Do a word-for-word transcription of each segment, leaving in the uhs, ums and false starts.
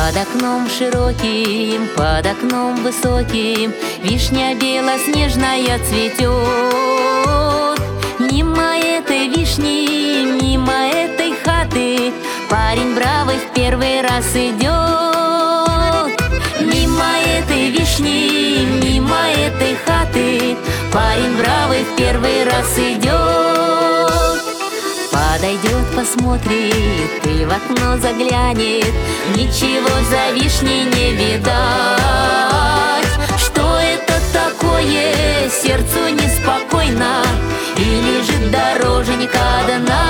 Под окном широким, под окном высоким вишня белоснежная цветет. Мимо этой вишни, мимо этой хаты парень бравый в первый раз идет. Мимо этой вишни, мимо этой хаты парень бравый в первый раз идет. Подойдет, посмотрит и в окно заглянет, ничего за вишней не видать. Что это такое? Сердцу неспокойно, и лежит дороженька одна.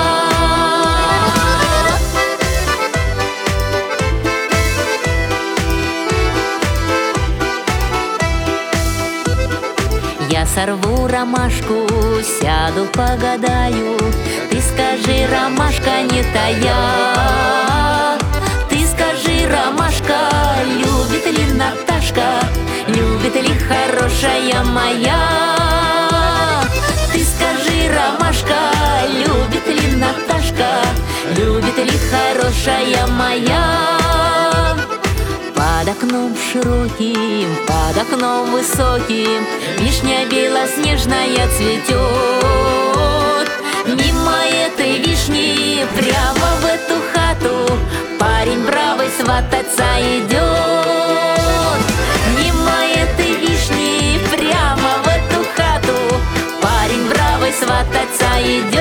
Я сорву ромашку, сяду, погадаю. Ты скажи, ромашка, не тая. Ты скажи, ромашка, любит ли Наташка, любит ли хорошая моя? Ты скажи, ромашка, любит ли Наташка, любит ли хорошая моя? Под окном широким, под окном высоким вишня белоснежная цветет. Мимо этой вишни, прямо в эту хату парень бравый свататься идет. Мимо этой вишни, прямо в эту хату парень бравый свататься идет.